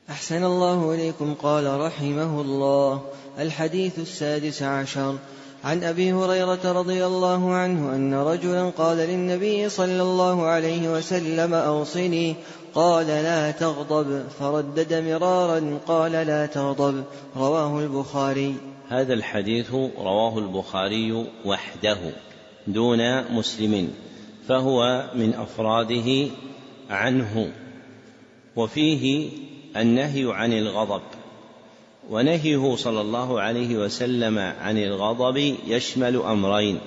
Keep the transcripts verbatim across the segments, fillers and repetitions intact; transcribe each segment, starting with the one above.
أحسن الله إليكم. قال رحمه الله: الحديث السادس عشر. عن أبي هريرة رضي الله عنه أن رجلا قال للنبي صلى الله عليه وسلم: أوصني. قال: لا تغضب. فردد مرارا قال: لا تغضب. رواه البخاري. هذا الحديث رواه البخاري وحده دون مسلم، فهو من أفراده عنه، وفيه النهي عن الغضب. ونهيه صلى الله عليه وسلم عن الغضب يشمل أمرين: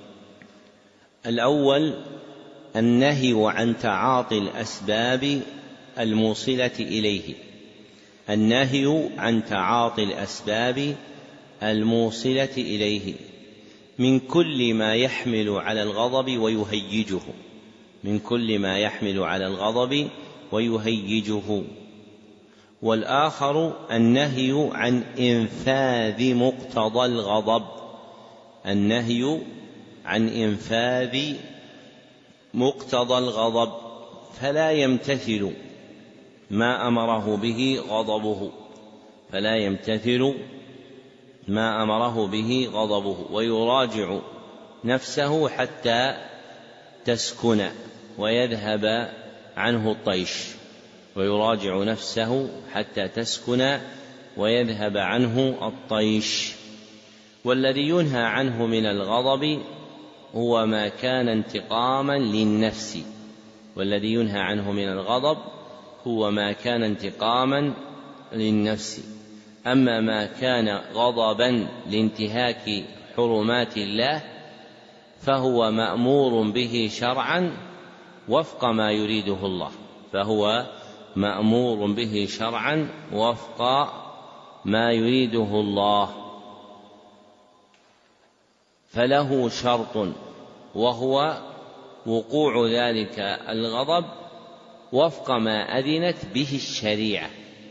الأول النهي عن تعاطي الأسباب الموصلة إليه، النهي عن تعاطي الأسباب الموصلة إليه من كل ما يحمل على الغضب ويهيجه، من كل ما يحمل على الغضب ويهيجه. والآخر النهي عن إنفاذ مقتضى الغضب، النهي عن إنفاذ مقتضى الغضب، فلا يمتثل ما أمره به غضبه، فلا يمتثل ما أمره به غضبه، ويراجع نفسه حتى تسكن ويذهب عنه الطيش، ويراجع نفسه حتى تسكن ويذهب عنه الطيش. والذي ينهى عنه من الغضب هو ما كان انتقاما للنفس، والذي ينهى عنه من الغضب هو ما كان انتقاما للنفس. أما ما كان غضبا لانتهاك حرمات الله فهو مأمور به شرعا وفق ما يريده الله، فهو مأمور به شرعا وفق ما يريده الله. فله شرط، وهو وقوع ذلك الغضب وفق ما أذنت به الشريعة،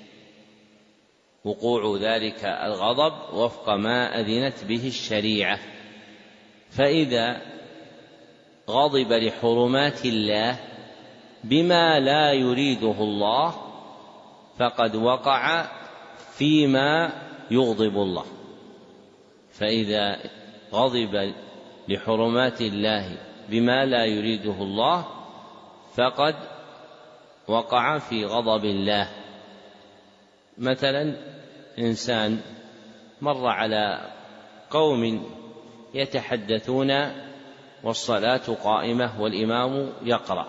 وقوع ذلك الغضب وفق ما أذنت به الشريعة. فإذا غضب لحرمات الله بما لا يريده الله فقد وقع فيما يغضب الله، فإذا غضب لحرمات الله بما لا يريده الله فقد وقع في غضب الله. مثلا إنسان مر على قوم يتحدثون والصلاة قائمة والإمام يقرأ،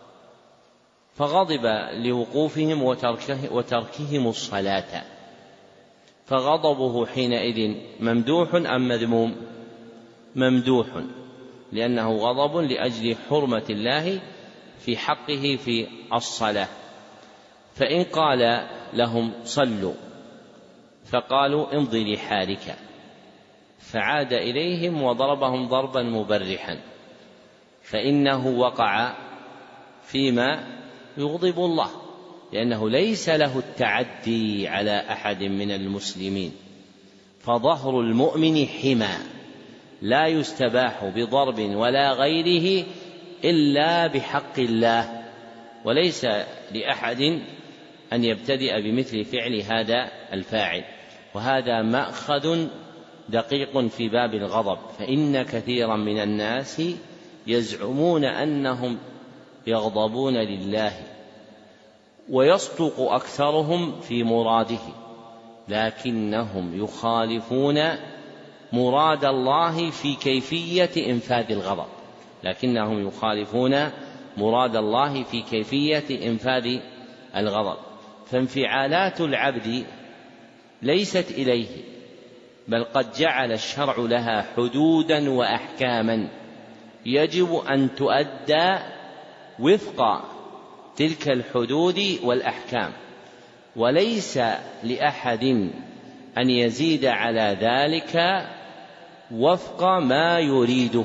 فغضب لوقوفهم وتركه وتركهم الصلاة، فغضبه حينئذ ممدوح أم مذموم؟ ممدوح، لأنه غضب لأجل حرمة الله في حقه في الصلاة. فإن قال لهم صلوا فقالوا امضي لحالك، فعاد إليهم وضربهم ضربا مبرحا، فإنه وقع فيما يغضب الله، لأنه ليس له التعدي على أحد من المسلمين. فظهر المؤمن حمى لا يستباح بضرب ولا غيره إلا بحق الله، وليس لأحد أن يبتدئ بمثل فعل هذا الفاعل. وهذا مأخذ دقيق في باب الغضب، فإن كثيرا من الناس يزعمون أنهم يغضبون لله ويصدق أكثرهم في مراده، لكنهم يخالفون مراد الله في كيفية إنفاذ الغضب، لكنهم يخالفون مراد الله في كيفية إنفاذ الغضب. فانفعالات العبد ليست إليه، بل قد جعل الشرع لها حدودا وأحكاما يجب أن تؤدى وفق تلك الحدود والأحكام، وليس لأحد أن يزيد على ذلك وفق ما يريده.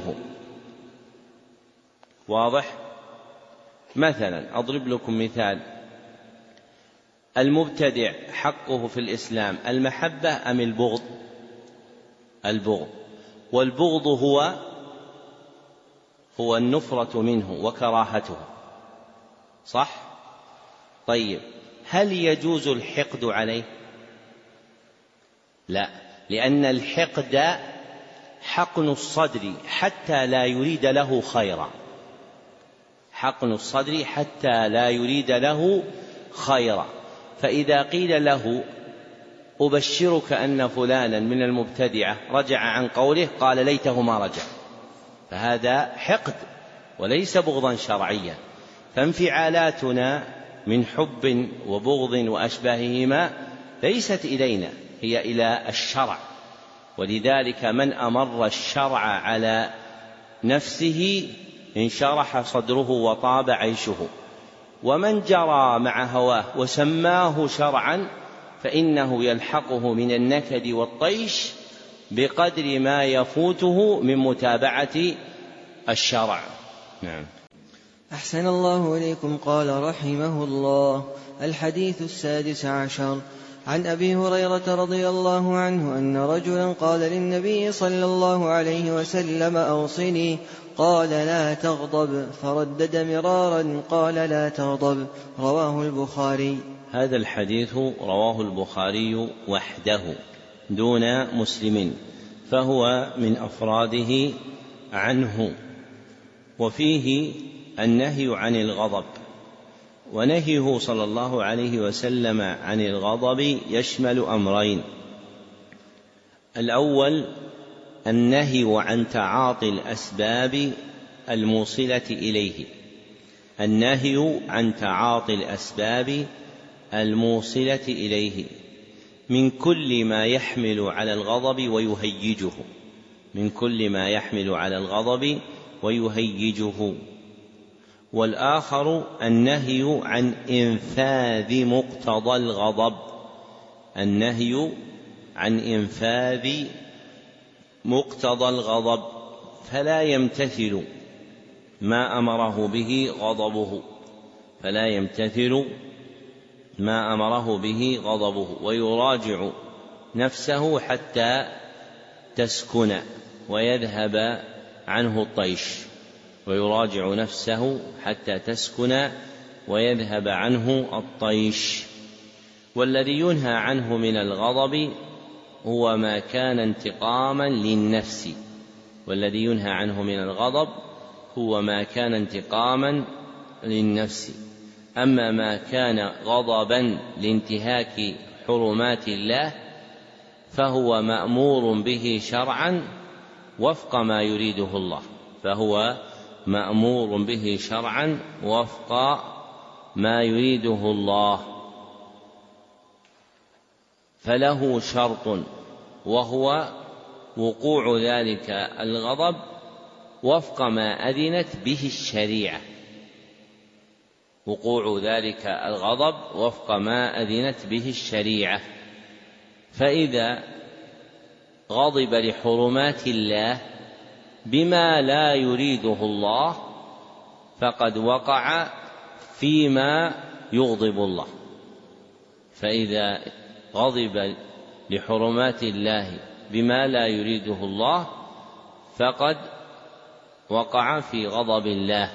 واضح؟ مثلا أضرب لكم مثال: المبتدع حقه في الإسلام المحبة أم البغض؟ البغض. والبغض هو هو النفرة منه وكراهته، صح؟ طيب، هل يجوز الحقد عليه؟ لا، لأن الحقد حقن الصدر حتى لا يريد له خيرا، حقن الصدر حتى لا يريد له خيرا. فإذا قيل له أبشرك أن فلانا من المبتدعة رجع عن قوله، قال ليته ما رجع، فهذا حقد وليس بغضا شرعيا. فانفعالاتنا من حب وبغض وأشباههما ليست إلينا، هي إلى الشرع، ولذلك من أمر الشرع على نفسه انشرح صدره وطاب عيشه، ومن جرى مع هواه وسماه شرعا فإنه يلحقه من النكد والطيش بقدر ما يفوته من متابعة الشرع. نعم. أحسن الله إليكم. قال رحمه الله: الحديث السادس عشر عن أبي هريرة رضي الله عنه أن رجلا قال للنبي صلى الله عليه وسلم: أوصني. قال: لا تغضب. فردد مرارا قال: لا تغضب. رواه البخاري. هذا الحديث رواه البخاري وحده دون مسلم، فهو من أفراده عنه، وفيه النهي عن الغضب. ونهيه صلى الله عليه وسلم عن الغضب يشمل أمرين: الأول النهي عن تعاطي الأسباب الموصلة إليه، النهي عن تعاطي الأسباب الموصلة إليه من كل ما يحمل على الغضب ويهيجه، من كل ما يحمل على الغضب ويهيجه. والآخر النهي عن إنفاذ مقتضى الغضب، النهي عن إنفاذ مقتضى الغضب، فلا يمتثل ما أمره به غضبه، فلا يمتثل ما أمره به غضبه، ويراجع نفسه حتى تسكن ويذهب عنه الطيش، ويراجع نفسه حتى تسكن ويذهب عنه الطيش. والذي ينهى عنه من الغضب هو ما كان انتقاما للنفس، والذي ينهى عنه من الغضب هو ما كان انتقاما للنفس. أما ما كان غضبا لانتهاك حرمات الله فهو مأمور به شرعا وفق ما يريده الله، فهو مأمور به شرعا وفق ما يريده الله. فله شرط، وهو وقوع ذلك الغضب وفق ما أذنت به الشريعة، وقوع ذلك الغضب وفق ما أذنت به الشريعة. فإذا غضب لحرمات الله بما لا يريده الله فقد وقع فيما يغضب الله، فإذا غضب لحرمات الله بما لا يريده الله فقد وقع في غضب الله.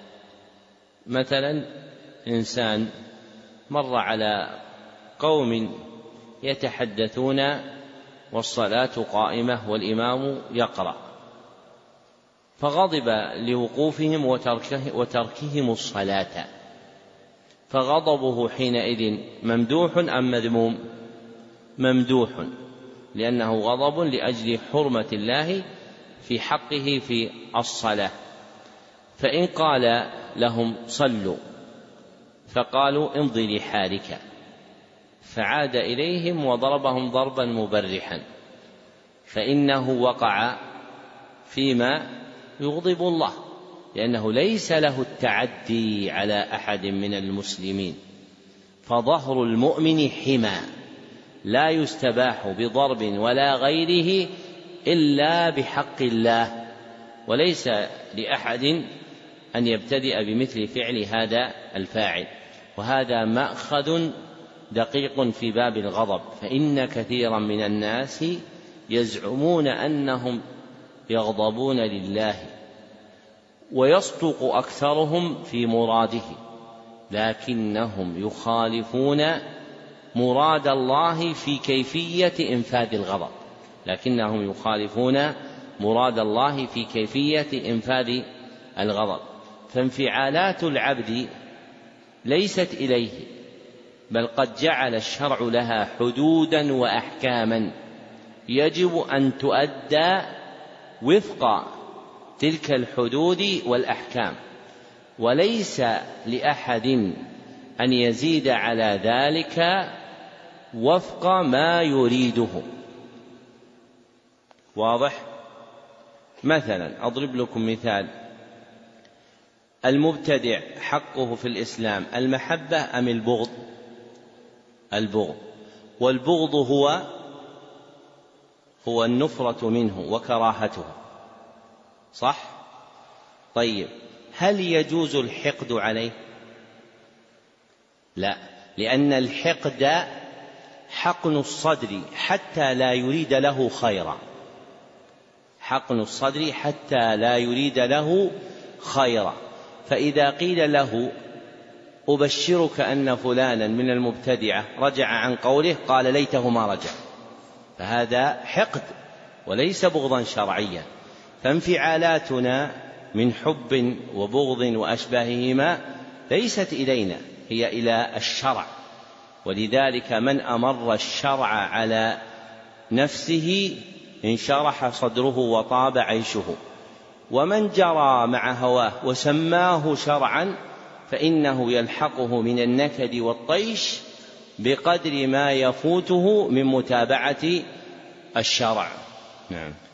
مثلا إنسان مر على قوم يتحدثون والصلاة قائمة والإمام يقرأ، فغضب لوقوفهم وتركه وتركهم الصلاة، فغضبه حينئذ ممدوح أم مذموم؟ ممدوح، لأنه غضب لأجل حرمة الله في حقه في الصلاة. فإن قال لهم صلوا فقالوا امضي لحالك، فعاد إليهم وضربهم ضربا مبرحا، فإنه وقع فيما يغضب الله، لأنه ليس له التعدي على أحد من المسلمين. فظهر المؤمن حمى لا يستباح بضرب ولا غيره إلا بحق الله، وليس لأحد أن يبتدئ بمثل فعل هذا الفاعل. وهذا مأخذ دقيق في باب الغضب، فإن كثيرا من الناس يزعمون أنهم يغضبون لله، ويصدق أكثرهم في مراده، لكنهم يخالفون مراد الله في كيفية إنفاذ الغضب لكنهم يخالفون مراد الله في كيفية إنفاذ الغضب فانفعالات العبد ليست إليه، بل قد جعل الشرع لها حدودا وأحكاما يجب أن تؤدى وفق تلك الحدود والأحكام، وليس لأحد أن يزيد على ذلك وفق ما يريده. واضح؟ مثلا أضرب لكم مثال: المبتدع حقه في الإسلام المحبة أم البغض؟ البغض، والبغض هو هو النفرة منه وكراهته، صح؟ طيب، هل يجوز الحقد عليه؟ لا، لأن الحقد حقن الصدر حتى لا يريد له خيرا، حقن الصدر حتى لا يريد له خيرا. فإذا قيل له: أبشرك أن فلانا من المبتدعة رجع عن قوله، قال: ليته ما رجع، فهذا حقد وليس بغضا شرعيا. فانفعالاتنا من حب وبغض وأشباههما ليست إلينا، هي إلى الشرع، ولذلك من أمر الشرع على نفسه انشرح صدره وطاب عيشه، ومن جرى مع هواه وسماه شرعا فإنه يلحقه من النكد والطيش بقدر ما يفوته من متابعة الشرع. نعم.